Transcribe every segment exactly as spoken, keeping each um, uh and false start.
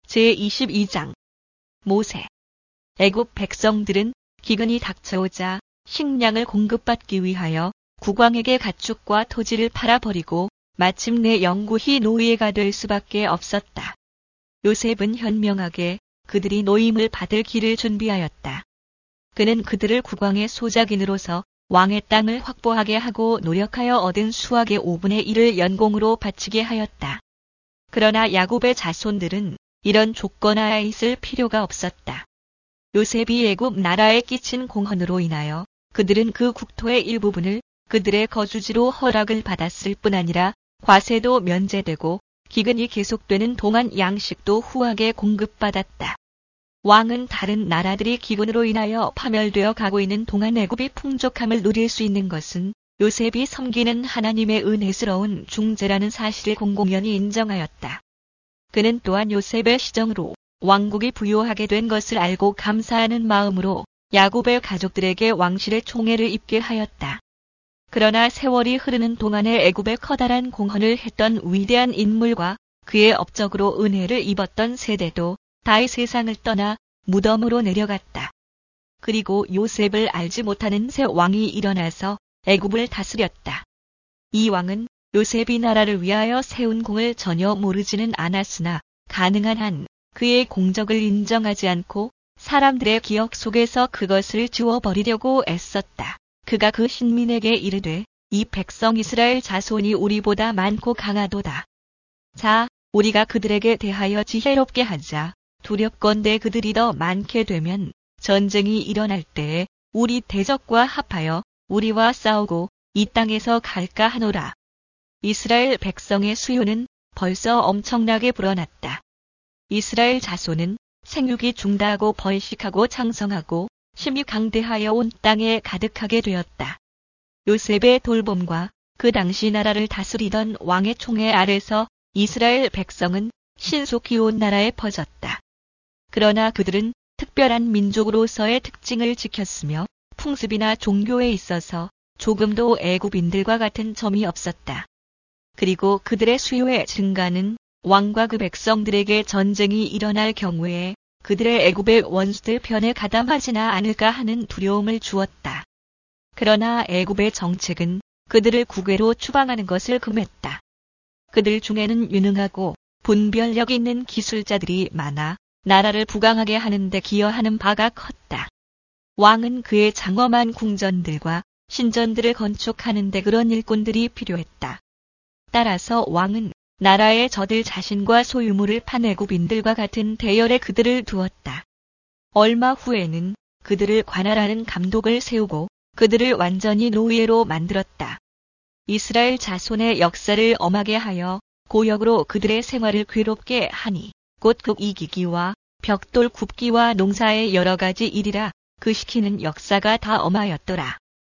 제이십이 장 모세. 애굽 백성들은 기근이 닥쳐오자 식량을 공급받기 위하여 국왕에게 가축과 토지를 팔아버리고 마침내 영구히 노예가 될 수밖에 없었다. 요셉은 현명하게 그들이 노임을 받을 길을 준비하였다. 그는 그들을 국왕의 소작인으로서 왕의 땅을 확보하게 하고 노력하여 얻은 수확의 오분의 일을 연공으로 바치게 하였다. 그러나 야곱의 자손들은 이런 조건 하에 있을 필요가 없었다. 요셉이 애굽 나라에 끼친 공헌으로 인하여 그들은 그 국토의 일부분을 그들의 거주지로 허락을 받았을 뿐 아니라 과세도 면제되고 기근이 계속되는 동안 양식도 후하게 공급받았다. 왕은 다른 나라들이 기근으로 인하여 파멸되어 가고 있는 동안 애굽이 풍족함을 누릴 수 있는 것은 요셉이 섬기는 하나님의 은혜스러운 중재라는 사실을 공공연히 인정하였다. 그는 또한 요셉의 시정으로 왕국이 부요하게 된 것을 알고 감사하는 마음으로 야곱의 가족들에게 왕실의 총애를 입게 하였다. 그러나 세월이 흐르는 동안에 애굽에 커다란 공헌을 했던 위대한 인물과 그의 업적으로 은혜를 입었던 세대도 다 이 세상을 떠나 무덤으로 내려갔다. 그리고 요셉을 알지 못하는 새 왕이 일어나서 애굽을 다스렸다. 이 왕은 요셉이 나라를 위하여 세운 공을 전혀 모르지는 않았으나 가능한 한 그의 공적을 인정하지 않고 사람들의 기억 속에서 그것을 지워버리려고 애썼다. 그가 그 신민에게 이르되 이 백성 이스라엘 자손이 우리보다 많고 강하도다. 자, 우리가 그들에게 대하여 지혜롭게 하자. 두렵건대 그들이 더 많게 되면 전쟁이 일어날 때에 우리 대적과 합하여 우리와 싸우고 이 땅에서 갈까 하노라. 이스라엘 백성의 수요는 벌써 엄청나게 불어났다. 이스라엘 자손은 생육이 중다하고 번식하고 창성하고 심히 강대하여 온 땅에 가득하게 되었다. 요셉의 돌봄과 그 당시 나라를 다스리던 왕의 총애 아래서 이스라엘 백성은 신속히 온 나라에 퍼졌다. 그러나 그들은 특별한 민족으로서의 특징을 지켰으며 풍습이나 종교에 있어서 조금도 애굽인들과 같은 점이 없었다. 그리고 그들의 수요의 증가는 왕과 그 백성들에게 전쟁이 일어날 경우에 그들의 애굽의 원수들 편에 가담하지나 않을까 하는 두려움을 주었다. 그러나 애굽의 정책은 그들을 국외로 추방하는 것을 금했다. 그들 중에는 유능하고 분별력 있는 기술자들이 많아 나라를 부강하게 하는데 기여하는 바가 컸다. 왕은 그의 장엄한 궁전들과 신전들을 건축하는데 그런 일꾼들이 필요했다. 따라서 왕은 나라의 저들 자신과 소유물을 판 애굽인들과 같은 대열에 그들을 두었다. 얼마 후에는 그들을 관할하는 감독을 세우고 그들을 완전히 노예로 만들었다. 이스라엘 자손의 역사를 엄하게 하여 고역으로 그들의 생활을 괴롭게 하니 곧 그 이기기와 벽돌 굽기와 농사의 여러 가지 일이라 그 시키는 역사가 다 엄하였더라.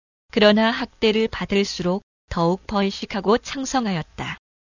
그러나 학대를 받을수록 더욱 번식하고 창성하였다.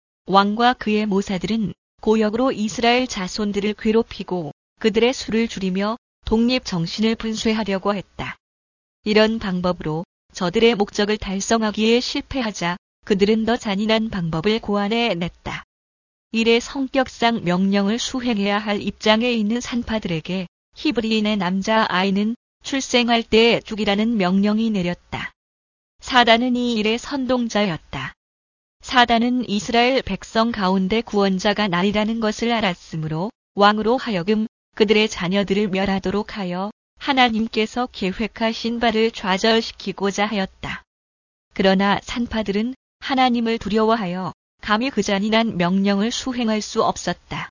왕과 그의 모사들은 고역으로 이스라엘 자손들을 괴롭히고 그들의 수를 줄이며 독립 정신을 분쇄하려고 했다. 이런 방법으로 저들의 목적을 달성하기에 실패하자 그들은 더 잔인한 방법을 고안해 냈다. 이래 성격상 명령을 수행해야 할 입장에 있는 산파들에게 히브리인의 남자 아이는 출생할 때에 죽이라는 명령이 내렸다. 사단은 이 일의 선동자였다. 사단은 이스라엘 백성 가운데 구원자가 나리라는 것을 알았으므로 왕으로 하여금 그들의 자녀들을 멸하도록 하여 하나님께서 계획하신 바를 좌절시키고자 하였다. 그러나 산파들은 하나님을 두려워하여 감히 그 잔인한 명령을 수행할 수 없었다.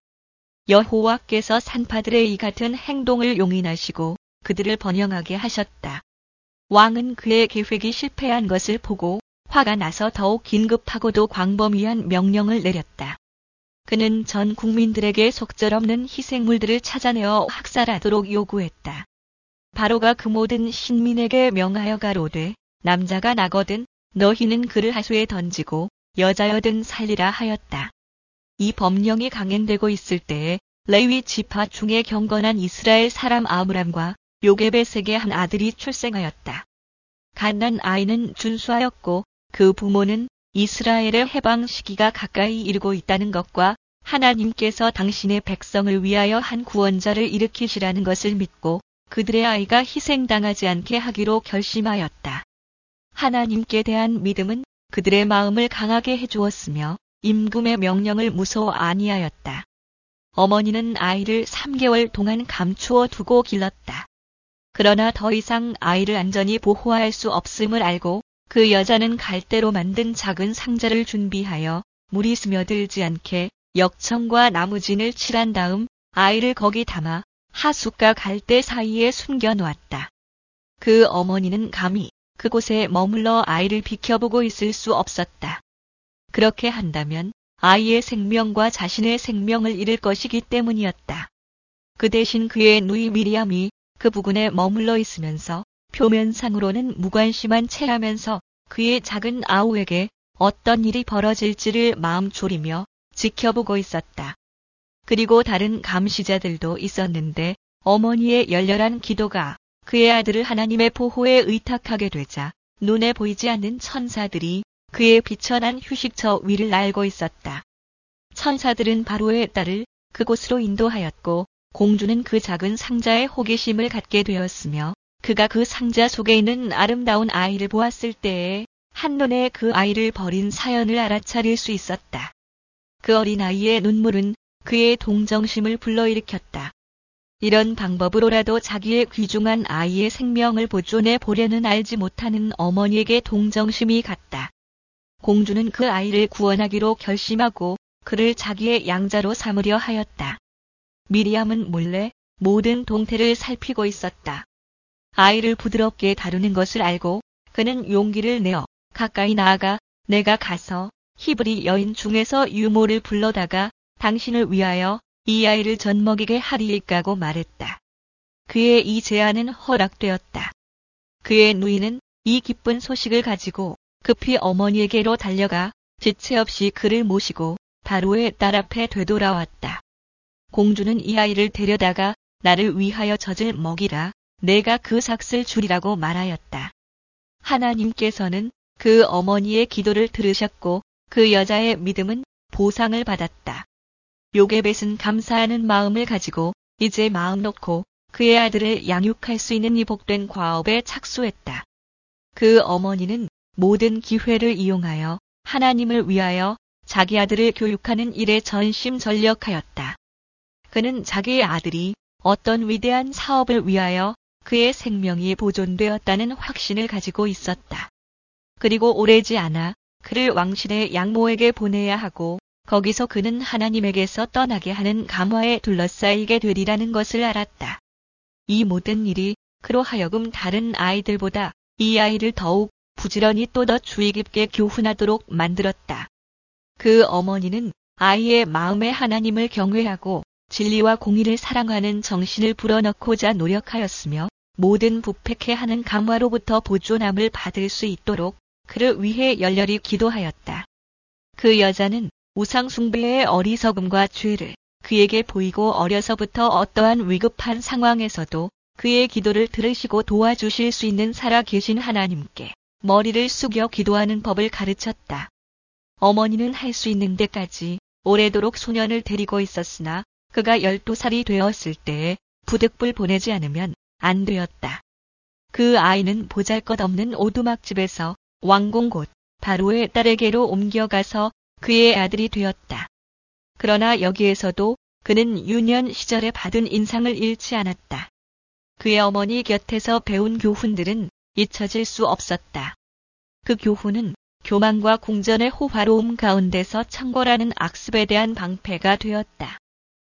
여호와께서 산파들의 이 같은 행동을 용인하시고 그들을 번영하게 하셨다. 왕은 그의 계획이 실패한 것을 보고 화가 나서 더욱 긴급하고도 광범위한 명령을 내렸다. 그는 전 국민들에게 속절없는 희생물들을 찾아내어 학살하도록 요구했다. 바로가 그 모든 신민에게 명하여 가로되 남자가 나거든 너희는 그를 하수에 던지고 여자여든 살리라 하였다. 이 법령이 강행되고 있을 때에 레위 지파 중에 경건한 이스라엘 사람 아므람과 요게벳에게 한 아들이 출생하였다. 갓난 아이는 준수하였고 그 부모는 이스라엘의 해방 시기가 가까이 이르고 있다는 것과 하나님께서 당신의 백성을 위하여 한 구원자를 일으키시라는 것을 믿고 그들의 아이가 희생당하지 않게 하기로 결심하였다. 하나님께 대한 믿음은 그들의 마음을 강하게 해주었으며 임금의 명령을 무서워 아니하였다. 어머니는 아이를 삼 개월 동안 감추어 두고 길렀다. 그러나 더 이상 아이를 안전히 보호할 수 없음을 알고 그 여자는 갈대로 만든 작은 상자를 준비하여 물이 스며들지 않게 역청과 나무진을 칠한 다음 아이를 거기 담아 하숫과 갈대 사이에 숨겨 놓았다. 그 어머니는 감히 그곳에 머물러 아이를 비켜보고 있을 수 없었다. 그렇게 한다면 아이의 생명과 자신의 생명을 잃을 것이기 때문이었다. 그 대신 그의 누이 미리암이 그 부근에 머물러 있으면서 표면상으로는 무관심한 체하면서 그의 작은 아우에게 어떤 일이 벌어질지를 마음 졸이며 지켜보고 있었다. 그리고 다른 감시자들도 있었는데 어머니의 열렬한 기도가 그의 아들을 하나님의 보호에 의탁하게 되자 눈에 보이지 않는 천사들이 그의 비천한 휴식처 위를 날고 있었다. 천사들은 바로의 딸을 그곳으로 인도하였고 공주는 그 작은 상자에 호기심을 갖게 되었으며 그가 그 상자 속에 있는 아름다운 아이를 보았을 때에 한눈에 그 아이를 버린 사연을 알아차릴 수 있었다. 그 어린아이의 눈물은 그의 동정심을 불러일으켰다. 이런 방법으로라도 자기의 귀중한 아이의 생명을 보존해 보려는 알지 못하는 어머니에게 동정심이 갔다. 공주는 그 아이를 구원하기로 결심하고 그를 자기의 양자로 삼으려 하였다. 미리암은 몰래 모든 동태를 살피고 있었다. 아이를 부드럽게 다루는 것을 알고 그는 용기를 내어 가까이 나아가 내가 가서 히브리 여인 중에서 유모를 불러다가 당신을 위하여 이 아이를 젖먹이게 하리이까고 말했다. 그의 이 제안은 허락되었다. 그의 누이는 이 기쁜 소식을 가지고 급히 어머니에게로 달려가 지체 없이 그를 모시고 바로의 딸 앞에 되돌아왔다. 공주는 이 아이를 데려다가 나를 위하여 젖을 먹이라 내가 그 삭슬 주리라고 말하였다. 하나님께서는 그 어머니의 기도를 들으셨고 그 여자의 믿음은 보상을 받았다. 요게벳은 감사하는 마음을 가지고 이제 마음 놓고 그의 아들을 양육할 수 있는 이 복된 과업에 착수했다. 그 어머니는 모든 기회를 이용하여 하나님을 위하여 자기 아들을 교육하는 일에 전심전력하였다. 그는 자기의 아들이 어떤 위대한 사업을 위하여 그의 생명이 보존되었다는 확신을 가지고 있었다. 그리고 오래지 않아 그를 왕실의 양모에게 보내야 하고 거기서 그는 하나님에게서 떠나게 하는 감화에 둘러싸이게 되리라는 것을 알았다. 이 모든 일이 그로 하여금 다른 아이들보다 이 아이를 더욱 부지런히 또 더 주의 깊게 교훈하도록 만들었다. 그 어머니는 아이의 마음에 하나님을 경외하고 진리와 공의를 사랑하는 정신을 불어넣고자 노력하였으며 모든 부패케 하는 감화로부터 보존함을 받을 수 있도록 그를 위해 열렬히 기도하였다. 그 여자는 우상 숭배의 어리석음과 죄를 그에게 보이고 어려서부터 어떠한 위급한 상황에서도 그의 기도를 들으시고 도와주실 수 있는 살아계신 하나님께 머리를 숙여 기도하는 법을 가르쳤다. 어머니는 할 수 있는 데까지 오래도록 소년을 데리고 있었으나 그가 열두 살이 되었을 때에 부득불 보내지 않으면 안 되었다. 그 아이는 보잘것없는 오두막집에서 왕궁 곧 바로의 딸에게로 옮겨가서 그의 아들이 되었다. 그러나 여기에서도 그는 유년 시절에 받은 인상을 잃지 않았다. 그의 어머니 곁에서 배운 교훈들은 잊혀질 수 없었다. 그 교훈은 교만과 궁전의 호화로움 가운데서 청걸하는 악습에 대한 방패가 되었다.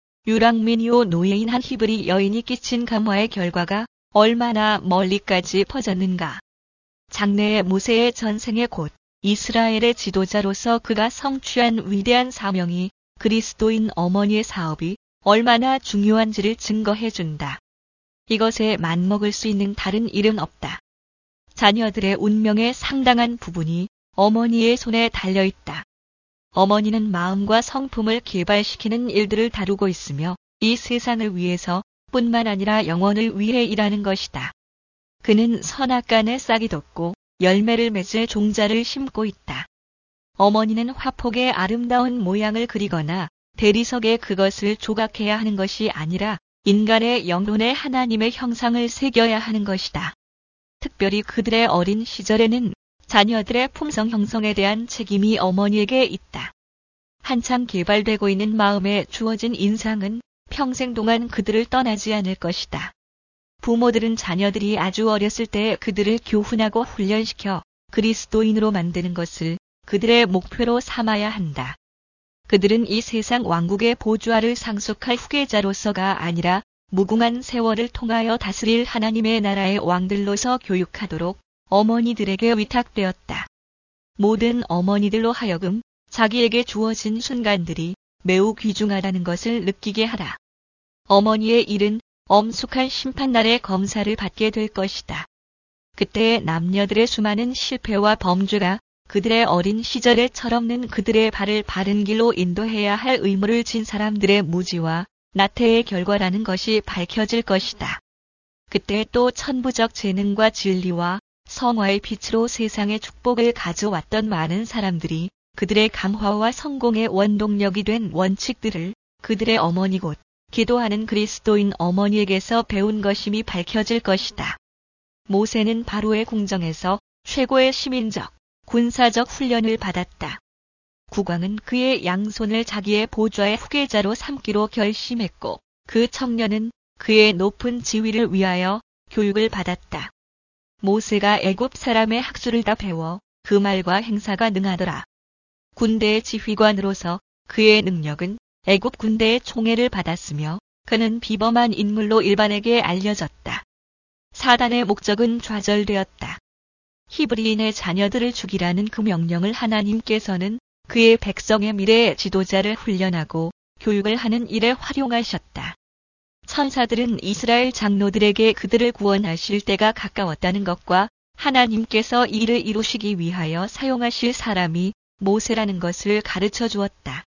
유랑민이오 노예인 한 히브리 여인이 끼친 감화의 결과가 얼마나 멀리까지 퍼졌는가. 장래의 모세의 전생에 곧 이스라엘의 지도자로서 그가 성취한 위대한 사명이 그리스도인 어머니의 사업이 얼마나 중요한지를 증거해준다. 이것에 맞먹을 수 있는 다른 일은 없다. 자녀들의 운명의 상당한 부분이 어머니의 손에 달려있다. 어머니는 마음과 성품을 개발시키는 일들을 다루고 있으며 이 세상을 위해서 뿐만 아니라 영혼을 위해 일하는 것이다. 그는 선악간에 싹이 돋고 열매를 맺을 종자를 심고 있다. 어머니는 화폭의 아름다운 모양을 그리거나 대리석에 그것을 조각해야 하는 것이 아니라 인간의 영혼에 하나님의 형상을 새겨야 하는 것이다. 특별히 그들의 어린 시절에는 자녀들의 품성 형성에 대한 책임이 어머니에게 있다. 한창 개발되고 있는 마음에 주어진 인상은 평생 동안 그들을 떠나지 않을 것이다. 부모들은 자녀들이 아주 어렸을 때 그들을 교훈하고 훈련시켜 그리스도인으로 만드는 것을 그들의 목표로 삼아야 한다. 그들은 이 세상 왕국의 보좌를 상속할 후계자로서가 아니라 무궁한 세월을 통하여 다스릴 하나님의 나라의 왕들로서 교육하도록 어머니들에게 위탁되었다. 모든 어머니들로 하여금 자기에게 주어진 순간들이 매우 귀중하다는 것을 느끼게 하라. 어머니의 일은 엄숙한 심판날의 검사를 받게 될 것이다. 그때 남녀들의 수많은 실패와 범죄가 그들의 어린 시절에 철없는 그들의 발을 바른 길로 인도해야 할 의무를 진 사람들의 무지와 나태의 결과라는 것이 밝혀질 것이다. 그때 또 천부적 재능과 진리와 성화의 빛으로 세상에 축복을 가져왔던 많은 사람들이 그들의 감화와 성공의 원동력이 된 원칙들을 그들의 어머니 곧 기도하는 그리스도인 어머니에게서 배운 것임이 밝혀질 것이다. 모세는 바로의 궁정에서 최고의 시민적, 군사적 훈련을 받았다. 국왕은 그의 양손을 자기의 보좌의 후계자로 삼기로 결심했고 그 청년은 그의 높은 지위를 위하여 교육을 받았다. 모세가 애굽 사람의 학수를 다 배워 그 말과 행사가 능하더라. 군대의 지휘관으로서 그의 능력은 애굽 군대의 총애를 받았으며 그는 비범한 인물로 일반에게 알려졌다. 사단의 목적은 좌절되었다. 히브리인의 자녀들을 죽이라는 그 명령을 하나님께서는 그의 백성의 미래의 지도자를 훈련하고 교육을 하는 일에 활용하셨다. 천사들은 이스라엘 장로들에게 그들을 구원하실 때가 가까웠다는 것과 하나님께서 이를 이루시기 위하여 사용하실 사람이 모세라는 것을 가르쳐 주었다.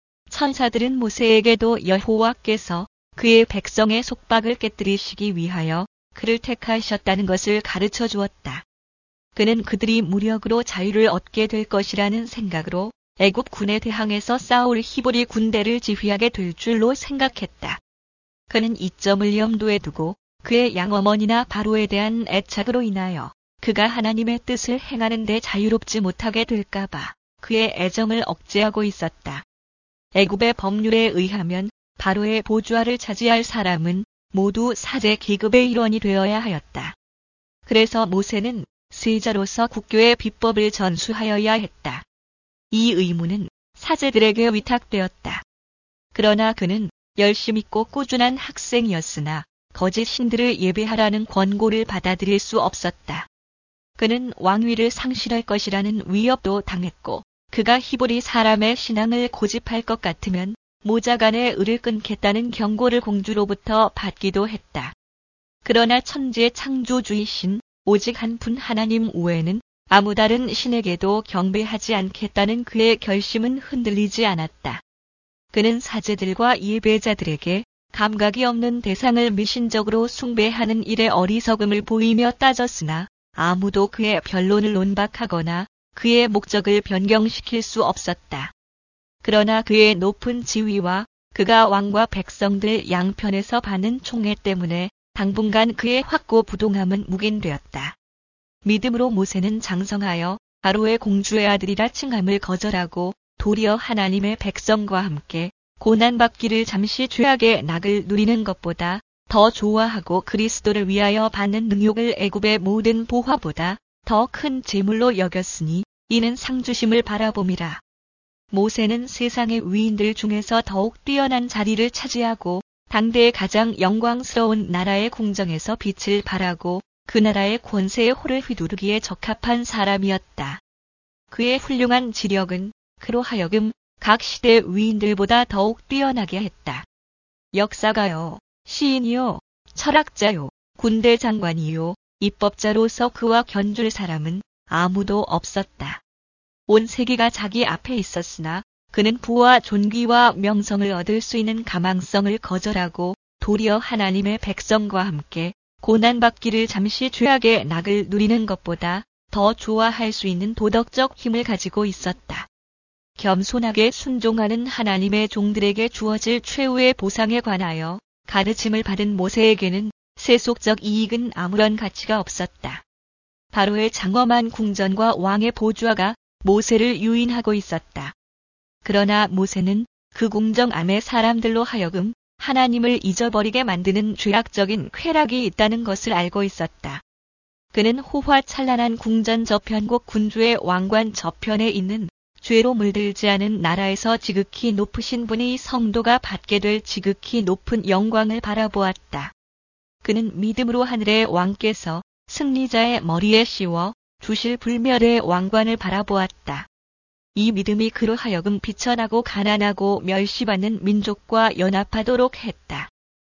천사들은 모세에게도 여호와께서 그의 백성의 속박을 깨뜨리시기 위하여 그를 택하셨다는 것을 가르쳐 주었다. 그는 그들이 무력으로 자유를 얻게 될 것이라는 생각으로 애굽 군에 대항해서 싸울 히브리 군대를 지휘하게 될 줄로 생각했다. 그는 이 점을 염두에 두고 그의 양어머니나 바로에 대한 애착으로 인하여 그가 하나님의 뜻을 행하는 데 자유롭지 못하게 될까봐 그의 애정을 억제하고 있었다. 애굽의 법률에 의하면 바로의 보좌를 차지할 사람은 모두 사제 계급의 일원이 되어야 하였다. 그래서 모세는 세자로서 국교의 비법을 전수하여야 했다. 이 의무는 사제들에게 위탁되었다. 그러나 그는 열심 있고 꾸준한 학생이었으나 거짓 신들을 예배하라는 권고를 받아들일 수 없었다. 그는 왕위를 상실할 것이라는 위협도 당했고 그가 히브리 사람의 신앙을 고집할 것 같으면 모자간의 을을 끊겠다는 경고를 공주로부터 받기도 했다. 그러나 천지의 창조주이신 오직 한 분 하나님 외에는 아무 다른 신에게도 경배하지 않겠다는 그의 결심은 흔들리지 않았다. 그는 사제들과 예배자들에게 감각이 없는 대상을 미신적으로 숭배하는 일에 어리석음을 보이며 따졌으나 아무도 그의 변론을 논박하거나 그의 목적을 변경시킬 수 없었다. 그러나 그의 높은 지위와 그가 왕과 백성들 양편에서 받는 총애 때문에 당분간 그의 확고부동함은 묵인되었다. 믿음으로 모세는 장성하여 바로의 공주의 아들이라 칭함을 거절하고 도리어 하나님의 백성과 함께 고난받기를 잠시 죄악의 낙을 누리는 것보다 더 좋아하고 그리스도를 위하여 받는 능욕을 애굽의 모든 보화보다 더 큰 재물로 여겼으니 이는 상주심을 바라봄이라. 모세는 세상의 위인들 중에서 더욱 뛰어난 자리를 차지하고 당대의 가장 영광스러운 나라의 궁정에서 빛을 발하고 그 나라의 권세의 호를 휘두르기에 적합한 사람이었다. 그의 훌륭한 지력은 그로 하여금 각 시대 위인들보다 더욱 뛰어나게 했다. 역사가요, 시인이요, 철학자요, 군대 장관이요, 입법자로서 그와 견줄 사람은 아무도 없었다. 온 세계가 자기 앞에 있었으나 그는 부와 존귀와 명성을 얻을 수 있는 가망성을 거절하고 도리어 하나님의 백성과 함께 고난받기를 잠시 죄악의 낙을 누리는 것보다 더 좋아할 수 있는 도덕적 힘을 가지고 있었다. 겸손하게 순종하는 하나님의 종들에게 주어질 최후의 보상에 관하여 가르침을 받은 모세에게는 세속적 이익은 아무런 가치가 없었다. 바로의 장엄한 궁전과 왕의 보좌가 모세를 유인하고 있었다. 그러나 모세는 그 궁정 안의 사람들로 하여금 하나님을 잊어버리게 만드는 죄악적인 쾌락이 있다는 것을 알고 있었다. 그는 호화찬란한 궁전 저편국 군주의 왕관 저편에 있는 죄로 물들지 않은 나라에서 지극히 높으신 분이 성도가 받게 될 지극히 높은 영광을 바라보았다. 그는 믿음으로 하늘의 왕께서 승리자의 머리에 씌워 주실 불멸의 왕관을 바라보았다. 이 믿음이 그로 하여금 비천하고 가난하고 멸시받는 민족과 연합하도록 했다.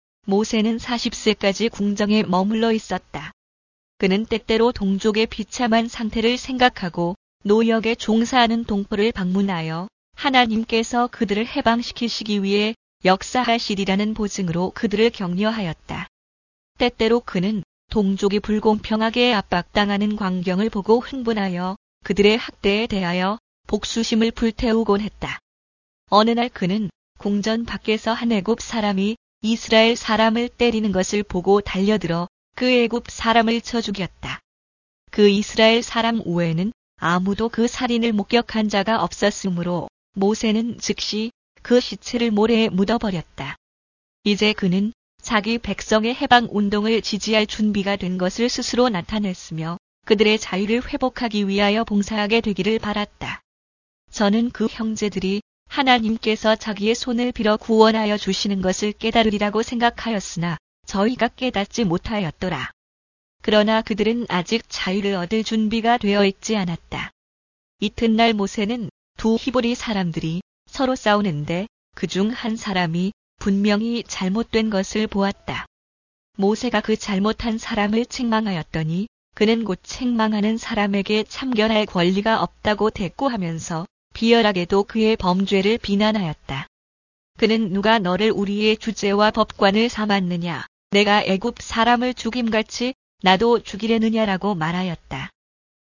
모세는 사십 세까지 궁정에 머물러 있었다. 그는 때때로 동족의 비참한 상태를 생각하고 노역에 종사하는 동포를 방문하여 하나님께서 그들을 해방시키시기 위해 역사하시리라는 보증으로 그들을 격려하였다. 때때로 그는 동족이 불공평하게 압박당하는 광경을 보고 흥분하여 그들의 학대에 대하여 복수심을 불태우곤 했다. 어느 날 그는 궁전 밖에서 한 애굽 사람이 이스라엘 사람을 때리는 것을 보고 달려들어 그 애굽 사람을 쳐 죽였다. 그 이스라엘 사람 외에는 아무도 그 살인을 목격한 자가 없었으므로 모세는 즉시 그 시체를 모래에 묻어버렸다. 이제 그는 자기 백성의 해방 운동을 지지할 준비가 된 것을 스스로 나타냈으며 그들의 자유를 회복하기 위하여 봉사하게 되기를 바랐다. 저는 그 형제들이 하나님께서 자기의 손을 빌어 구원하여 주시는 것을 깨달으리라고 생각하였으나 저희가 깨닫지 못하였더라. 그러나 그들은 아직 자유를 얻을 준비가 되어 있지 않았다. 이튿날 모세는 두 히브리 사람들이 서로 싸우는데 그중 한 사람이 분명히 잘못된 것을 보았다. 모세가 그 잘못한 사람을 책망하였더니 그는 곧 책망하는 사람에게 참견할 권리가 없다고 대꾸하면서 비열하게도 그의 범죄를 비난하였다. 그는 누가 너를 우리의 주제와 법관을 삼았느냐? 내가 애굽 사람을 죽임같이 나도 죽이려느냐라고 말하였다.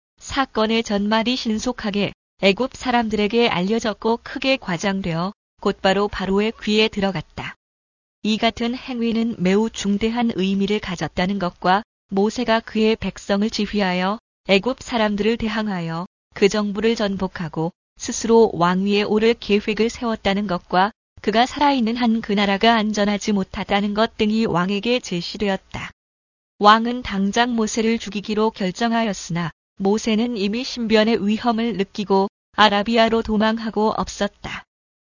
사건의 전말이 신속하게 애굽 사람들에게 알려졌고 크게 과장되어 곧바로 바로의 귀에 들어갔다. 이 같은 행위는 매우 중대한 의미를 가졌다는 것과 모세가 그의 백성을 지휘하여 애굽 사람들을 대항하여 그 정부를 전복하고 스스로 왕위에 오를 계획을 세웠다는 것과 그가 살아있는 한 그 나라가 안전하지 못하다는 것 등이 왕에게 제시되었다. 왕은 당장 모세를 죽이기로 결정하였으나 모세는 이미 신변의 위험을 느끼고 아라비아로 도망하고 없었다.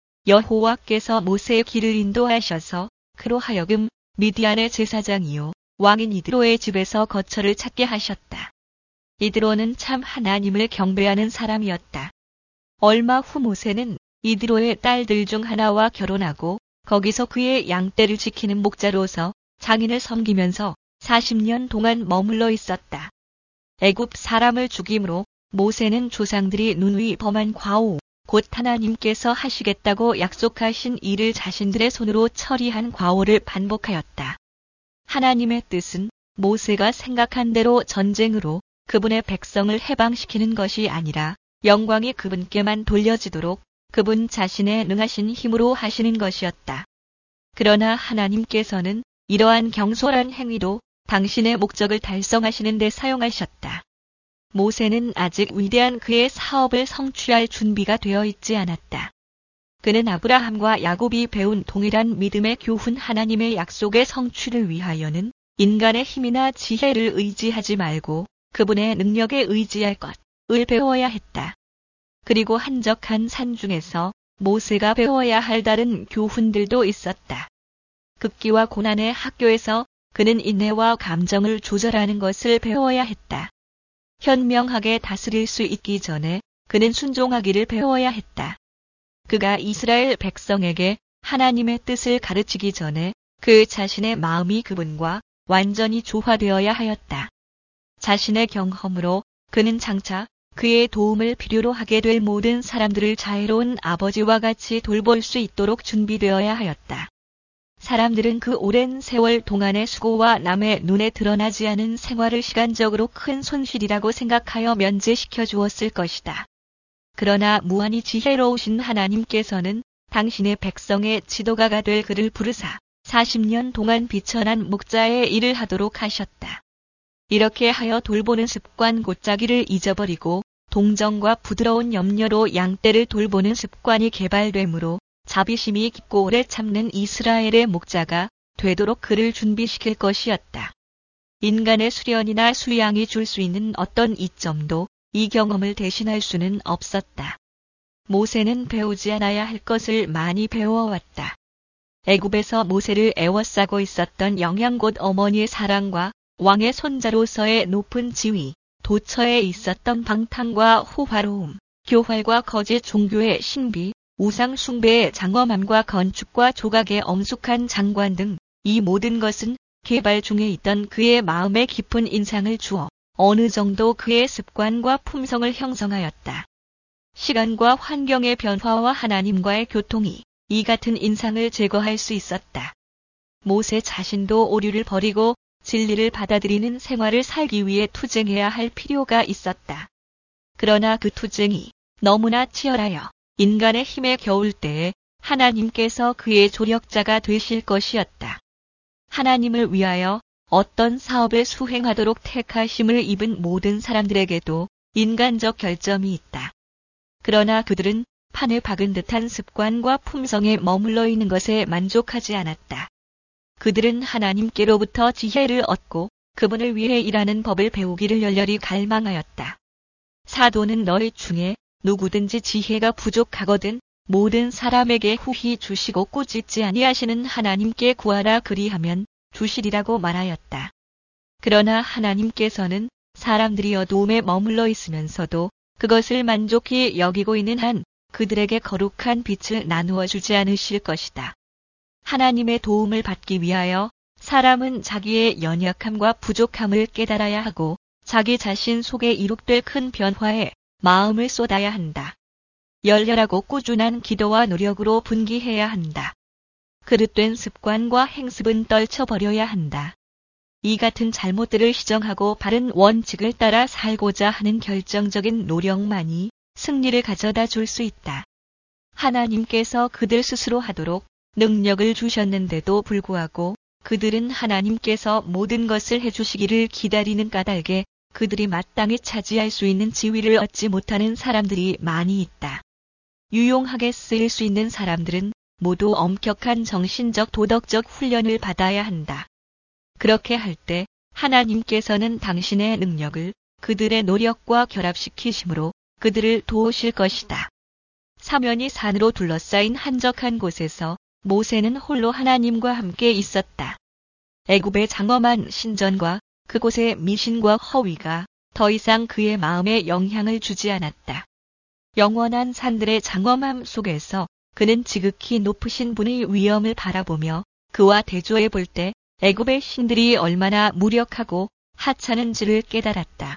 여호와께서 모세의 길을 인도하셔서 그로 하여금 미디안의 제사장이요 왕인 이드로의 집에서 거처를 찾게 하셨다. 이드로는 참 하나님을 경배하는 사람이었다. 얼마 후 모세는 이드로의 딸들 중 하나와 결혼하고 거기서 그의 양떼를 지키는 목자로서 장인을 섬기면서 사십 년 동안 머물러 있었다. 애굽 사람을 죽임으로 모세는 조상들이 눈위 범한 과오, 곧 하나님께서 하시겠다고 약속하신 일을 자신들의 손으로 처리한 과오를 반복하였다. 하나님의 뜻은 모세가 생각한 대로 전쟁으로 그분의 백성을 해방시키는 것이 아니라 영광이 그분께만 돌려지도록 그분 자신의 능하신 힘으로 하시는 것이었다. 그러나 하나님께서는 이러한 경솔한 행위도 당신의 목적을 달성하시는 데 사용하셨다. 모세는 아직 위대한 그의 사업을 성취할 준비가 되어 있지 않았다. 그는 아브라함과 야곱이 배운 동일한 믿음의 교훈 하나님의 약속의 성취를 위하여는 인간의 힘이나 지혜를 의지하지 말고 그분의 능력에 의지할 것을 배워야 했다. 그리고 한적한 산 중에서 모세가 배워야 할 다른 교훈들도 있었다. 극기와 고난의 학교에서 그는 인내와 감정을 조절하는 것을 배워야 했다. 현명하게 다스릴 수 있기 전에 그는 순종하기를 배워야 했다. 그가 이스라엘 백성에게 하나님의 뜻을 가르치기 전에 그 자신의 마음이 그분과 완전히 조화되어야 하였다. 자신의 경험으로 그는 장차 그의 도움을 필요로 하게 될 모든 사람들을 자애로운 아버지와 같이 돌볼 수 있도록 준비되어야 하였다. 사람들은 그 오랜 세월 동안의 수고와 남의 눈에 드러나지 않은 생활을 시간적으로 큰 손실이라고 생각하여 면제시켜 주었을 것이다. 그러나 무한히 지혜로우신 하나님께서는 당신의 백성의 지도가가 될 그를 부르사 사십 년 동안 비천한 목자의 일을 하도록 하셨다. 이렇게 하여 돌보는 습관 곧자기를 잊어버리고 동정과 부드러운 염려로 양떼를 돌보는 습관이 개발되므로 자비심이 깊고 오래 참는 이스라엘의 목자가 되도록 그를 준비시킬 것이었다. 인간의 수련이나 수양이 줄 수 있는 어떤 이점도 이 경험을 대신할 수는 없었다. 모세는 배우지 않아야 할 것을 많이 배워왔다. 애굽에서 모세를 애워싸고 있었던 영양곧 어머니의 사랑과 왕의 손자로서의 높은 지위, 도처에 있었던 방탕과 호화로움, 교활과 거짓 종교의 신비, 우상 숭배의 장엄함과 건축과 조각의 엄숙한 장관 등 이 모든 것은 개발 중에 있던 그의 마음에 깊은 인상을 주어 어느 정도 그의 습관과 품성을 형성하였다. 시간과 환경의 변화와 하나님과의 교통이 이 같은 인상을 제거할 수 있었다. 모세 자신도 오류를 버리고 진리를 받아들이는 생활을 살기 위해 투쟁해야 할 필요가 있었다. 그러나 그 투쟁이 너무나 치열하여 인간의 힘에 겨울 때에 하나님께서 그의 조력자가 되실 것이었다. 하나님을 위하여 어떤 사업을 수행하도록 택하심을 입은 모든 사람들에게도 인간적 결점이 있다. 그러나 그들은 판을 박은 듯한 습관과 품성에 머물러 있는 것에 만족하지 않았다. 그들은 하나님께로부터 지혜를 얻고 그분을 위해 일하는 법을 배우기를 열렬히 갈망하였다. 사도는 너희 중에 누구든지 지혜가 부족하거든 모든 사람에게 후히 주시고 꾸짖지 아니하시는 하나님께 구하라 그리하면 주시리라고 말하였다. 그러나 하나님께서는 사람들이 어두움에 머물러 있으면서도 그것을 만족히 여기고 있는 한 그들에게 거룩한 빛을 나누어 주지 않으실 것이다. 하나님의 도움을 받기 위하여 사람은 자기의 연약함과 부족함을 깨달아야 하고 자기 자신 속에 이룩될 큰 변화에 마음을 쏟아야 한다. 열렬하고 꾸준한 기도와 노력으로 분기해야 한다. 그릇된 습관과 행습은 떨쳐버려야 한다. 이 같은 잘못들을 시정하고 바른 원칙을 따라 살고자 하는 결정적인 노력만이 승리를 가져다 줄 수 있다. 하나님께서 그들 스스로 하도록 능력을 주셨는데도 불구하고 그들은 하나님께서 모든 것을 해주시기를 기다리는 까닭에 그들이 마땅히 차지할 수 있는 지위를 얻지 못하는 사람들이 많이 있다. 유용하게 쓰일 수 있는 사람들은 모두 엄격한 정신적 도덕적 훈련을 받아야 한다. 그렇게 할 때 하나님께서는 당신의 능력을 그들의 노력과 결합시키심으로 그들을 도우실 것이다. 사면이 산으로 둘러싸인 한적한 곳에서 모세는 홀로 하나님과 함께 있었다. 애굽의 장엄한 신전과 그곳의 미신과 허위가 더 이상 그의 마음에 영향을 주지 않았다. 영원한 산들의 장엄함 속에서 그는 지극히 높으신 분의 위엄을 바라보며 그와 대조해 볼 때 애굽의 신들이 얼마나 무력하고 하찮은지를 깨달았다.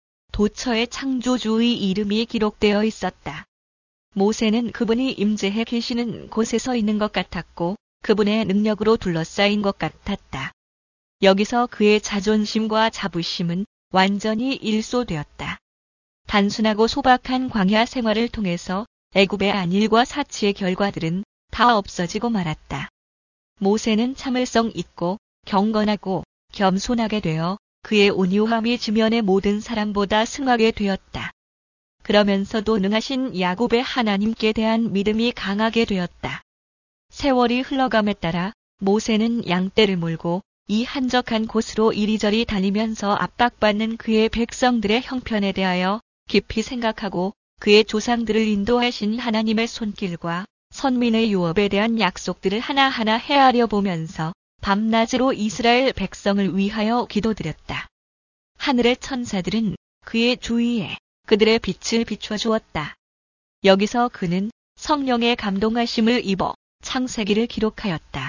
도처의 창조주의 이름이 기록되어 있었다. 모세는 그분이 임재해 계시는 곳에 서 있는 것 같았고 그분의 능력으로 둘러싸인 것 같았다. 여기서 그의 자존심과 자부심은 완전히 일소되었다. 단순하고 소박한 광야 생활을 통해서 애굽의 안일과 사치의 결과들은 다 없어지고 말았다. 모세는 참을성 있고 경건하고 겸손하게 되어 그의 온유함이 지면의 모든 사람보다 승하게 되었다. 그러면서도 능하신 야곱의 하나님께 대한 믿음이 강하게 되었다. 세월이 흘러감에 따라 모세는 양떼를 몰고 이 한적한 곳으로 이리저리 다니면서 압박받는 그의 백성들의 형편에 대하여 깊이 생각하고 그의 조상들을 인도하신 하나님의 손길과 선민의 유업에 대한 약속들을 하나하나 헤아려 보면서 밤낮으로 이스라엘 백성을 위하여 기도드렸다. 하늘의 천사들은 그의 주위에 그들의 빛을 비춰 주었다. 여기서 그는 성령의 감동하심을 입어 창세기를 기록하였다.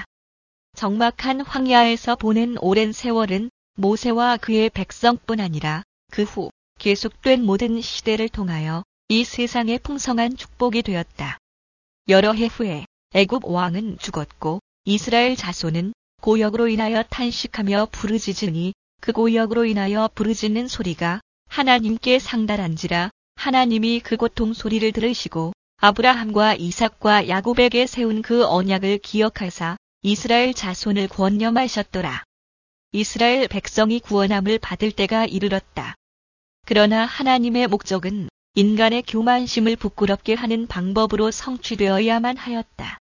적막한 황야에서 보낸 오랜 세월은 모세와 그의 백성뿐 아니라 그 후 계속된 모든 시대를 통하여 이 세상의 풍성한 축복이 되었다. 여러 해 후에 애굽 왕은 죽었고 이스라엘 자손은 고역으로 인하여 탄식하며 부르짖으니 그 고역으로 인하여 부르짖는 소리가 하나님께 상달한지라 하나님이 그 고통 소리를 들으시고 아브라함과 이삭과 야곱에게 세운 그 언약을 기억하사 이스라엘 자손을 권념하셨더라. 이스라엘 백성이 구원함을 받을 때가 이르렀다. 그러나 하나님의 목적은 인간의 교만심을 부끄럽게 하는 방법으로 성취되어야만 하였다.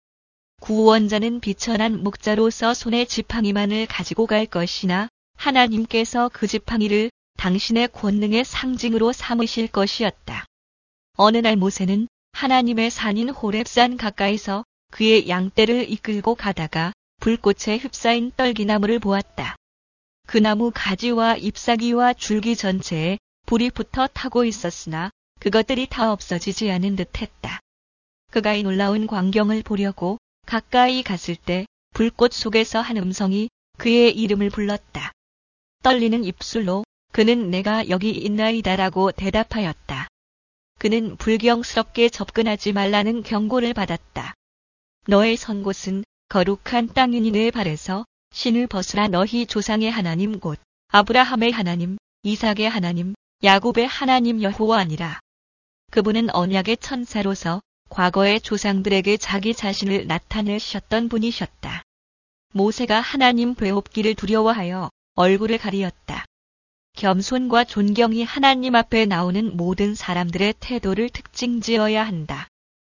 구원자는 비천한 목자로서 손에 지팡이만을 가지고 갈 것이나 하나님께서 그 지팡이를 당신의 권능의 상징으로 삼으실 것이었다. 어느 날 모세는 하나님의 산인 호렙산 가까이서 그의 양떼를 이끌고 가다가 불꽃에 휩싸인 떨기나무를 보았다. 그 나무 가지와 잎사귀와 줄기 전체에 불이 붙어 타고 있었으나 그것들이 다 없어지지 않은 듯했다. 그가 이 놀라운 광경을 보려고 가까이 갔을 때 불꽃 속에서 한 음성이 그의 이름을 불렀다. 떨리는 입술로 그는 내가 여기 있나이다라고 대답하였다. 그는 불경스럽게 접근하지 말라는 경고를 받았다. 너의 선 곳은 거룩한 땅이니 내 발에서 신을 벗으라. 너희 조상의 하나님 곧 아브라함의 하나님, 이삭의 하나님, 야곱의 하나님 여호와니라. 그분은 언약의 천사로서 과거의 조상들에게 자기 자신을 나타내셨던 분이셨다. 모세가 하나님 뵈옵기를 두려워하여 얼굴을 가리었다. 겸손과 존경이 하나님 앞에 나오는 모든 사람들의 태도를 특징지어야 한다.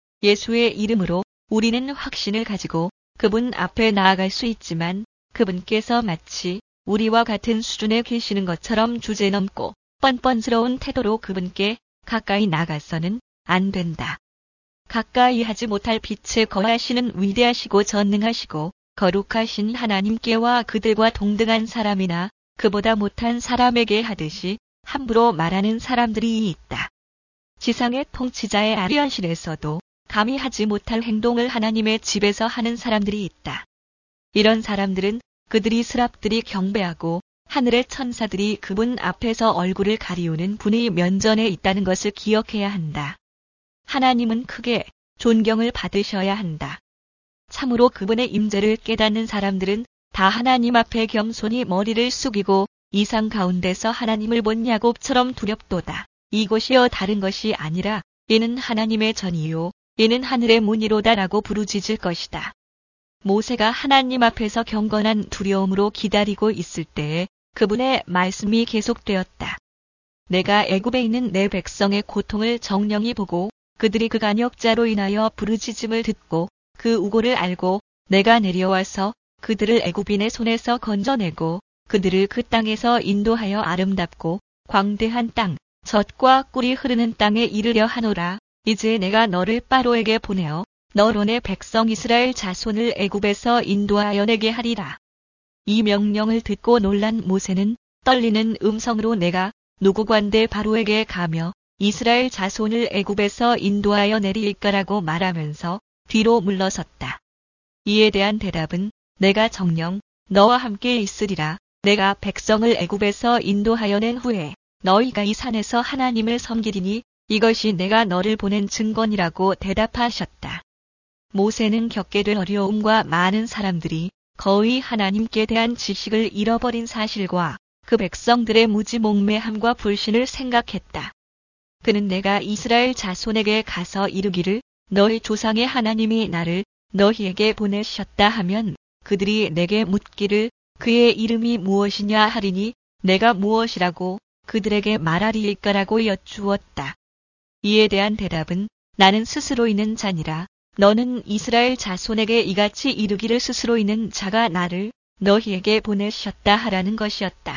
예수의 이름으로 우리는 확신을 가지고 그분 앞에 나아갈 수 있지만 그분께서 마치 우리와 같은 수준에 계시는 것처럼 주제넘고 뻔뻔스러운 태도로 그분께 가까이 나가서는 안 된다. 가까이 하지 못할 빛에 거하시는 위대하시고 전능하시고 거룩하신 하나님께와 그들과 동등한 사람이나 그보다 못한 사람에게 하듯이 함부로 말하는 사람들이 있다. 지상의 통치자의 아리안실에서도 감히 하지 못할 행동을 하나님의 집에서 하는 사람들이 있다. 이런 사람들은 그들이 스랍들이 경배하고 하늘의 천사들이 그분 앞에서 얼굴을 가리우는 분이 면전에 있다는 것을 기억해야 한다. 하나님은 크게 존경을 받으셔야 한다. 참으로 그분의 임재를 깨닫는 사람들은 다 하나님 앞에 겸손히 머리를 숙이고 이상 가운데서 하나님을 본 야곱처럼 두렵도다. 이곳이여 다른 것이 아니라 이는 하나님의 전이요 이는 하늘의 문이로다라고 부르짖을 것이다. 모세가 하나님 앞에서 경건한 두려움으로 기다리고 있을 때에 그분의 말씀이 계속되었다. 내가 애굽에 있는 내 백성의 고통을 정령히 보고 그들이 그 간역자로 인하여 부르짖음을 듣고 그 우고를 알고 내가 내려와서 그들을 애굽인의 손에서 건져내고 그들을 그 땅에서 인도하여 아름답고 광대한 땅, 젖과 꿀이 흐르는 땅에 이르려 하노라. 이제 내가 너를 파로에게 보내어 너로 내 백성 이스라엘 자손을 애굽에서 인도하여 내게 하리라. 이 명령을 듣고 놀란 모세는 떨리는 음성으로 내가 누구관대 바로에게 가며 이스라엘 자손을 애굽에서 인도하여 내리일까라고 말하면서 뒤로 물러섰다. 이에 대한 대답은 내가 정녕 너와 함께 있으리라. 내가 백성을 애굽에서 인도하여 낸 후에 너희가 이 산에서 하나님을 섬기리니 이것이 내가 너를 보낸 증거니라고 대답하셨다. 모세는 겪게 될 어려움과 많은 사람들이 거의 하나님께 대한 지식을 잃어버린 사실과 그 백성들의 무지몽매함과 불신을 생각했다. 그는 내가 이스라엘 자손에게 가서 이르기를 너희 조상의 하나님이 나를 너희에게 보내셨다 하면 그들이 내게 묻기를 그의 이름이 무엇이냐 하리니 내가 무엇이라고 그들에게 말하리일까라고 여쭈었다. 이에 대한 대답은 나는 스스로 있는 자니라. 너는 이스라엘 자손에게 이같이 이르기를 스스로 있는 자가 나를 너희에게 보내셨다 하라는 것이었다.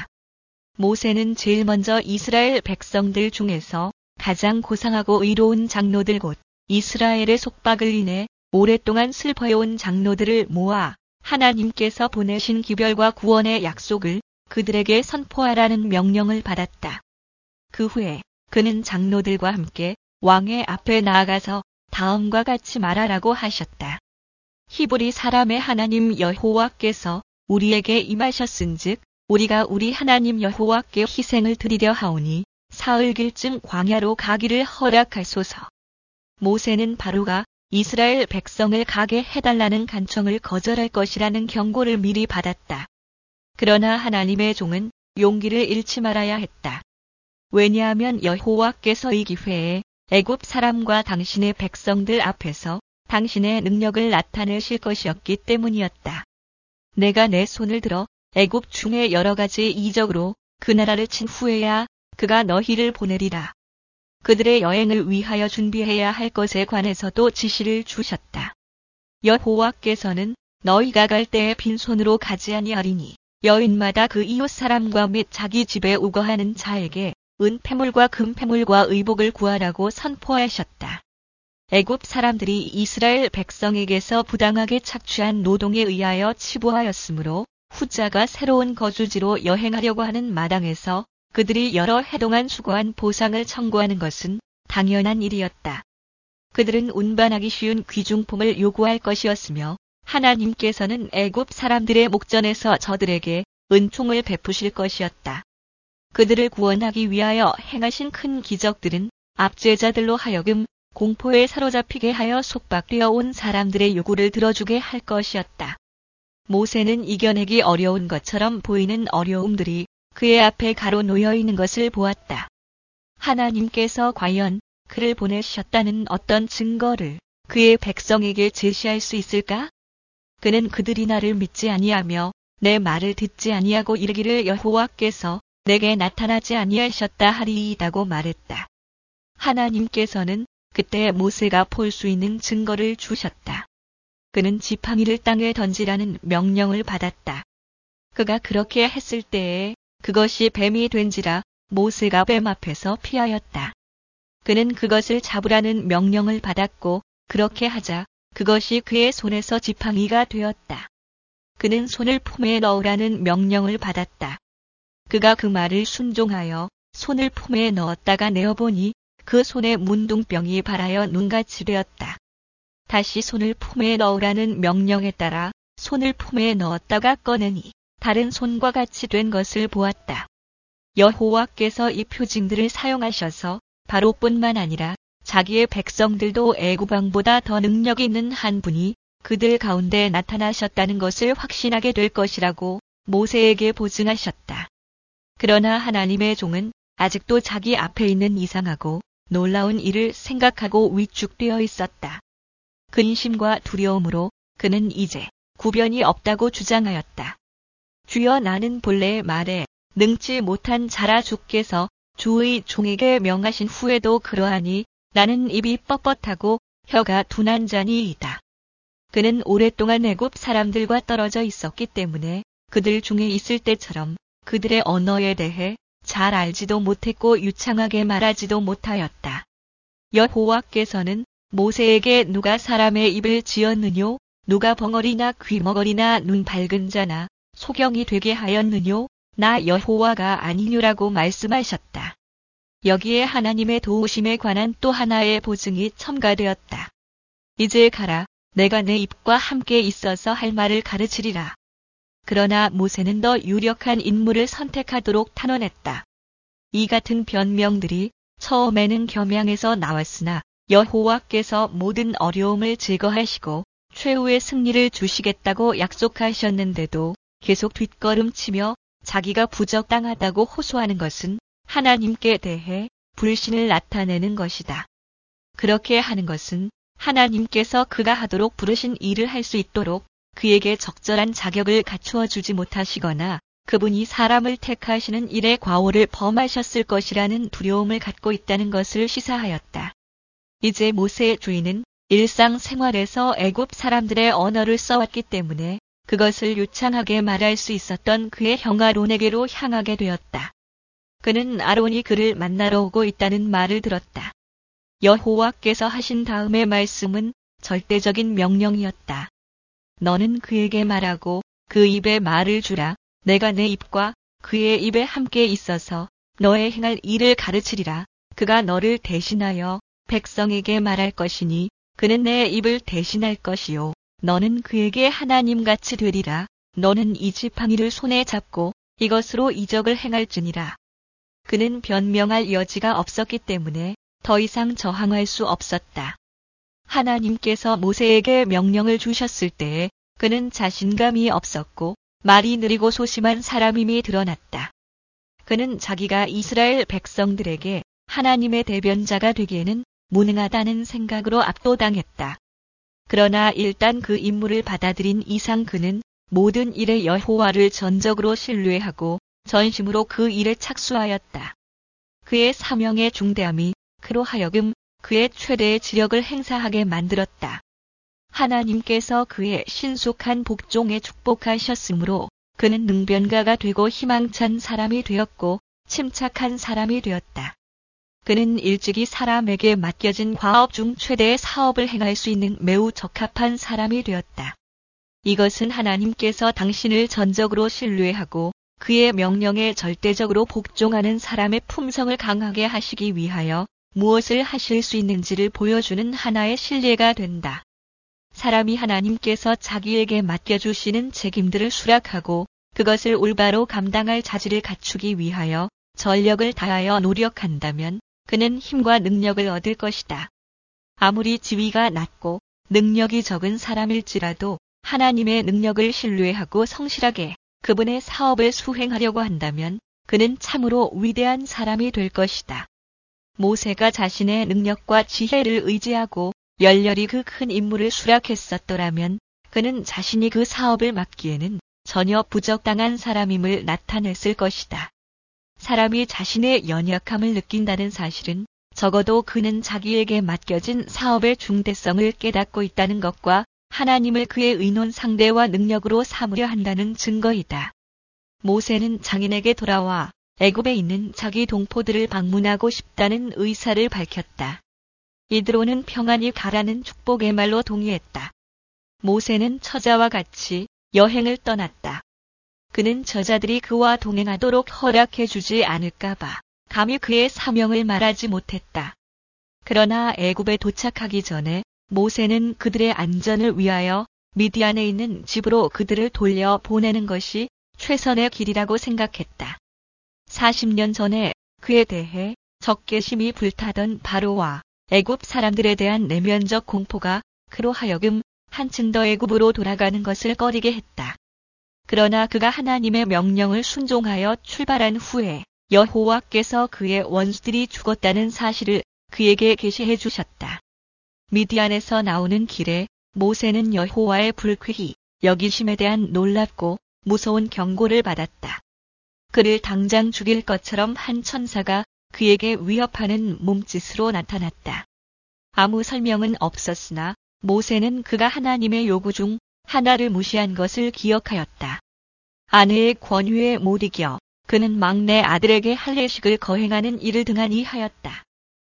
모세는 제일 먼저 이스라엘 백성들 중에서 가장 고상하고 의로운 장로들 곧 이스라엘의 속박을 인해 오랫동안 슬퍼해온 장로들을 모아 하나님께서 보내신 기별과 구원의 약속을 그들에게 선포하라는 명령을 받았다. 그 후에 그는 장로들과 함께 왕의 앞에 나아가서 다음과 같이 말하라고 하셨다. 히브리 사람의 하나님 여호와께서 우리에게 임하셨은즉 우리가 우리 하나님 여호와께 희생을 드리려 하오니 사흘길쯤 광야로 가기를 허락하소서. 모세는 바로가 이스라엘 백성을 가게 해달라는 간청을 거절할 것이라는 경고를 미리 받았다. 그러나 하나님의 종은 용기를 잃지 말아야 했다. 왜냐하면 여호와께서 이 기회에 애굽 사람과 당신의 백성들 앞에서 당신의 능력을 나타내실 것이었기 때문이었다. 내가 내 손을 들어 애굽 중에 여러 가지 이적으로 그 나라를 친 후에야 그가 너희를 보내리라. 그들의 여행을 위하여 준비해야 할 것에 관해서도 지시를 주셨다. 여호와께서는 너희가 갈 때에 빈손으로 가지 아니하리니 여인마다 그 이웃 사람과 및 자기 집에 우거하는 자에게 은폐물과 금폐물과 의복을 구하라고 선포하셨다. 애굽 사람들이 이스라엘 백성에게서 부당하게 착취한 노동에 의하여 치부하였으므로 후자가 새로운 거주지로 여행하려고 하는 마당에서 그들이 여러 해 동안 수고한 보상을 청구하는 것은 당연한 일이었다. 그들은 운반하기 쉬운 귀중품을 요구할 것이었으며 하나님께서는 애굽 사람들의 목전에서 저들에게 은총을 베푸실 것이었다. 그들을 구원하기 위하여 행하신 큰 기적들은 압제자들로 하여금 공포에 사로잡히게 하여 속박되어 온 사람들의 요구를 들어주게 할 것이었다. 모세는 이겨내기 어려운 것처럼 보이는 어려움들이 그의 앞에 가로놓여 있는 것을 보았다. 하나님께서 과연 그를 보내셨다는 어떤 증거를 그의 백성에게 제시할 수 있을까? 그는 그들이 나를 믿지 아니하며 내 말을 듣지 아니하고 이르기를 여호와께서 내게 나타나지 아니하셨다 하리이다고 말했다. 하나님께서는 그때 모세가 볼 수 있는 증거를 주셨다. 그는 지팡이를 땅에 던지라는 명령을 받았다. 그가 그렇게 했을 때에 그것이 뱀이 된지라 모세가 뱀 앞에서 피하였다. 그는 그것을 잡으라는 명령을 받았고 그렇게 하자 그것이 그의 손에서 지팡이가 되었다. 그는 손을 품에 넣으라는 명령을 받았다. 그가 그 말을 순종하여 손을 품에 넣었다가 내어보니 그 손에 문둥병이 발하여 눈같이 되었다. 다시 손을 품에 넣으라는 명령에 따라 손을 품에 넣었다가 꺼내니 다른 손과 같이 된 것을 보았다. 여호와께서 이 표징들을 사용하셔서 바로뿐만 아니라 자기의 백성들도 애굽 왕보다 더 능력 있는 한 분이 그들 가운데 나타나셨다는 것을 확신하게 될 것이라고 모세에게 보증하셨다. 그러나 하나님의 종은 아직도 자기 앞에 있는 이상하고 놀라운 일을 생각하고 위축되어 있었다. 근심과 두려움으로 그는 이제 구변이 없다고 주장하였다. 주여 나는 본래 말에 능치 못한 자라 주께서 주의 종에게 명하신 후에도 그러하니 나는 입이 뻣뻣하고 혀가 둔한 자니이다. 그는 오랫동안 애굽 사람들과 떨어져 있었기 때문에 그들 중에 있을 때처럼 그들의 언어에 대해 잘 알지도 못했고 유창하게 말하지도 못하였다. 여호와께서는 모세에게 누가 사람의 입을 지었느뇨? 누가 벙어리나 귀머거리나 눈 밝은 자나 소경이 되게 하였느뇨? 나 여호와가 아니뇨라고 말씀하셨다. 여기에 하나님의 도우심에 관한 또 하나의 보증이 첨가되었다. 이제 가라. 내가 내 입과 함께 있어서 할 말을 가르치리라. 그러나 모세는 더 유력한 인물을 선택하도록 탄원했다. 이 같은 변명들이 처음에는 겸양에서 나왔으나 여호와께서 모든 어려움을 제거하시고 최후의 승리를 주시겠다고 약속하셨는데도 계속 뒷걸음치며 자기가 부적당하다고 호소하는 것은 하나님께 대해 불신을 나타내는 것이다. 그렇게 하는 것은 하나님께서 그가 하도록 부르신 일을 할 수 있도록 그에게 적절한 자격을 갖추어 주지 못하시거나 그분이 사람을 택하시는 일에 과오를 범하셨을 것이라는 두려움을 갖고 있다는 것을 시사하였다. 이제 모세의 주인은 일상생활에서 애굽 사람들의 언어를 써왔기 때문에 그것을 유창하게 말할 수 있었던 그의 형 아론에게로 향하게 되었다. 그는 아론이 그를 만나러 오고 있다는 말을 들었다. 여호와께서 하신 다음의 말씀은 절대적인 명령이었다. 너는 그에게 말하고 그 입에 말을 주라. 내가 내 입과 그의 입에 함께 있어서 너의 행할 일을 가르치리라. 그가 너를 대신하여 백성에게 말할 것이니 그는 내 입을 대신할 것이요. 너는 그에게 하나님같이 되리라. 너는 이 지팡이를 손에 잡고 이것으로 이적을 행할지니라. 그는 변명할 여지가 없었기 때문에 더 이상 저항할 수 없었다. 하나님께서 모세에게 명령을 주셨을 때에 그는 자신감이 없었고 말이 느리고 소심한 사람임이 드러났다. 그는 자기가 이스라엘 백성들에게 하나님의 대변자가 되기에는 무능하다는 생각으로 압도당했다. 그러나 일단 그 임무를 받아들인 이상 그는 모든 일에 여호와를 전적으로 신뢰하고 전심으로 그 일에 착수하였다. 그의 사명의 중대함이 그로 하여금 그의 최대의 지력을 행사하게 만들었다. 하나님께서 그의 신속한 복종에 축복하셨으므로 그는 능변가가 되고 희망찬 사람이 되었고 침착한 사람이 되었다. 그는 일찍이 사람에게 맡겨진 과업 중 최대의 사업을 행할 수 있는 매우 적합한 사람이 되었다. 이것은 하나님께서 당신을 전적으로 신뢰하고 그의 명령에 절대적으로 복종하는 사람의 품성을 강하게 하시기 위하여 무엇을 하실 수 있는지를 보여주는 하나의 신뢰가 된다. 사람이 하나님께서 자기에게 맡겨주시는 책임들을 수락하고 그것을 올바로 감당할 자질을 갖추기 위하여 전력을 다하여 노력한다면 그는 힘과 능력을 얻을 것이다. 아무리 지위가 낮고 능력이 적은 사람일지라도 하나님의 능력을 신뢰하고 성실하게 그분의 사업을 수행하려고 한다면 그는 참으로 위대한 사람이 될 것이다. 모세가 자신의 능력과 지혜를 의지하고 열렬히 그 큰 임무를 수락했었더라면 그는 자신이 그 사업을 맡기에는 전혀 부적당한 사람임을 나타냈을 것이다. 사람이 자신의 연약함을 느낀다는 사실은 적어도 그는 자기에게 맡겨진 사업의 중대성을 깨닫고 있다는 것과 하나님을 그의 의논 상대와 능력으로 삼으려 한다는 증거이다. 모세는 장인에게 돌아와 애굽에 있는 자기 동포들을 방문하고 싶다는 의사를 밝혔다. 이드로는 평안히 가라는 축복의 말로 동의했다. 모세는 처자와 같이 여행을 떠났다. 그는 저자들이 그와 동행하도록 허락해주지 않을까봐 감히 그의 사명을 말하지 못했다. 그러나 애굽에 도착하기 전에 모세는 그들의 안전을 위하여 미디안에 있는 집으로 그들을 돌려 보내는 것이 최선의 길이라고 생각했다. 사십 년 전에 그에 대해 적개심이 불타던 바로와 애굽 사람들에 대한 내면적 공포가 그로 하여금 한층 더 애굽으로 돌아가는 것을 꺼리게 했다. 그러나 그가 하나님의 명령을 순종하여 출발한 후에 여호와께서 그의 원수들이 죽었다는 사실을 그에게 계시해 주셨다. 미디안에서 나오는 길에 모세는 여호와의 불쾌히 여기심에 대한 놀랍고 무서운 경고를 받았다. 그를 당장 죽일 것처럼 한 천사가 그에게 위협하는 몸짓으로 나타났다. 아무 설명은 없었으나 모세는 그가 하나님의 요구 중 하나를 무시한 것을 기억하였다. 아내의 권유에 못 이겨 그는 막내 아들에게 할례식을 거행하는 일을 등한히 하였다.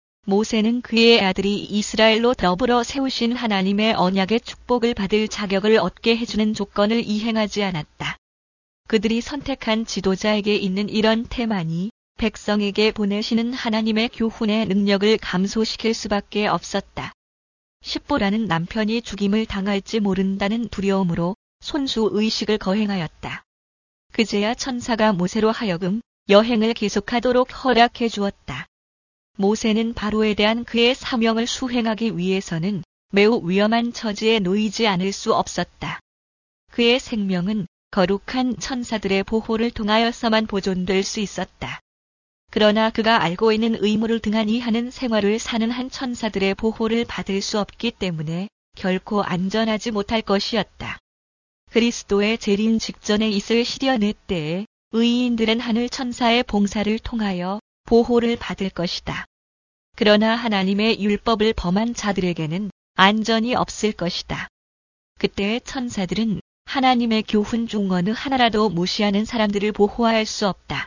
모세는 그의 아들이 이스라엘로 더불어 세우신 하나님의 언약의 축복을 받을 자격을 얻게 해주는 조건을 이행하지 않았다. 그들이 선택한 지도자에게 있는 이런 태만이 백성에게 보내시는 하나님의 교훈의 능력을 감소시킬 수밖에 없었다. 십보라는 남편이 죽임을 당할지 모른다는 두려움으로 손수 의식을 거행하였다. 그제야 천사가 모세로 하여금 여행을 계속하도록 허락해 주었다. 모세는 바로에 대한 그의 사명을 수행하기 위해서는 매우 위험한 처지에 놓이지 않을 수 없었다. 그의 생명은 거룩한 천사들의 보호를 통하여서만 보존될 수 있었다. 그러나 그가 알고 있는 의무를 등한히 하는 생활을 사는 한 천사들의 보호를 받을 수 없기 때문에 결코 안전하지 못할 것이었다. 그리스도의 재림 직전에 있을 시련의 때에 의인들은 하늘 천사의 봉사를 통하여 보호를 받을 것이다. 그러나 하나님의 율법을 범한 자들에게는 안전이 없을 것이다. 그때의 천사들은 하나님의 교훈 중 어느 하나라도 무시하는 사람들을 보호할 수 없다.